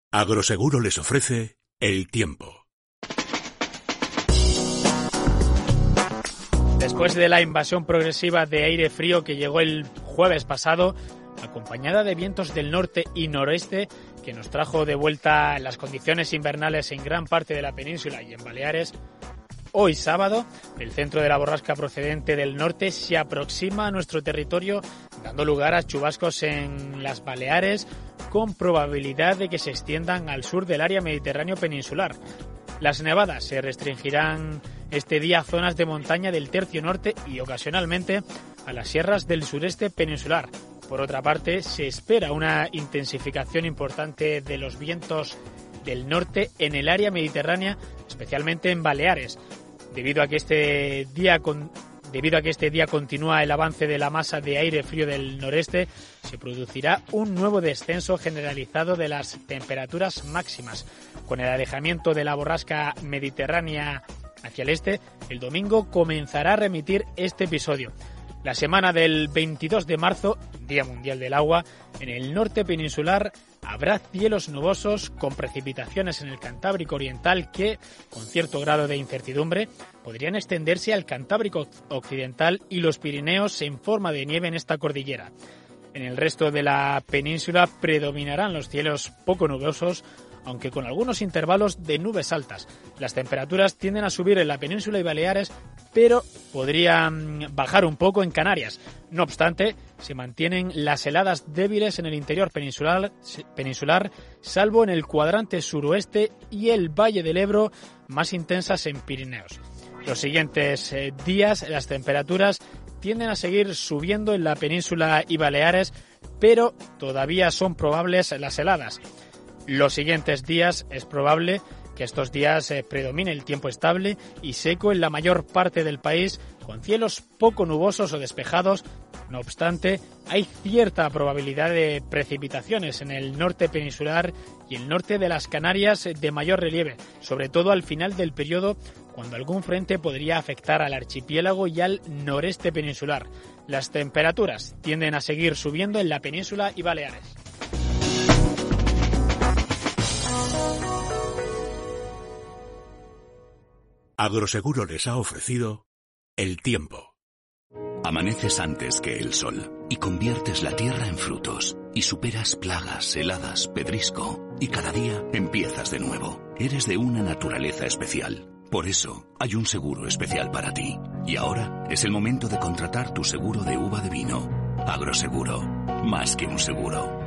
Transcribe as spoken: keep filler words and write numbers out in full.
Agroseguro les ofrece el tiempo. Después de la invasión progresiva de aire frío que llegó el jueves pasado, acompañada de vientos del norte y noroeste, que nos trajo de vuelta las condiciones invernales en gran parte de la península y en Baleares, hoy sábado, el centro de la borrasca procedente del norte se aproxima a nuestro territorio, dando lugar a chubascos en las Baleares, con probabilidad de que se extiendan al sur del área mediterráneo peninsular. Las nevadas se restringirán este día a zonas de montaña del tercio norte y ocasionalmente a las sierras del sureste peninsular. Por otra parte, se espera una intensificación importante de los vientos del norte en el área mediterránea, especialmente en Baleares, debido a que este día con Debido a que este día continúa el avance de la masa de aire frío del noreste, se producirá un nuevo descenso generalizado de las temperaturas máximas. Con el alejamiento de la borrasca mediterránea hacia el este, el domingo comenzará a remitir este episodio. La semana del veintidós de marzo, Día Mundial del Agua, en el norte peninsular habrá cielos nubosos con precipitaciones en el Cantábrico Oriental que, con cierto grado de incertidumbre, podrían extenderse al Cantábrico Occidental y los Pirineos en forma de nieve en esta cordillera. En el resto de la península predominarán los cielos poco nubosos, aunque con algunos intervalos de nubes altas. Las temperaturas tienden a subir en la península y Baleares, pero podrían bajar un poco en Canarias. No obstante, se mantienen las heladas débiles en el interior peninsular, peninsular, salvo en el cuadrante suroeste y el Valle del Ebro, más intensas en Pirineos. Los siguientes eh, días las temperaturas tienden a seguir subiendo en la península y Baleares, pero todavía son probables las heladas. Los siguientes días es probable que estos días eh, predomine el tiempo estable y seco en la mayor parte del país, con cielos poco nubosos o despejados. No obstante, hay cierta probabilidad de precipitaciones en el norte peninsular y el norte de las Canarias de mayor relieve, sobre todo al final del periodo, cuando algún frente podría afectar al archipiélago y al noreste peninsular. Las temperaturas tienden a seguir subiendo en la península y Baleares. Agroseguro les ha ofrecido el tiempo. Amaneces antes que el sol y conviertes la tierra en frutos y superas plagas, heladas, pedrisco y cada día empiezas de nuevo. Eres de una naturaleza especial. Por eso hay un seguro especial para ti. Y ahora es el momento de contratar tu seguro de uva de vino. Agroseguro, más que un seguro.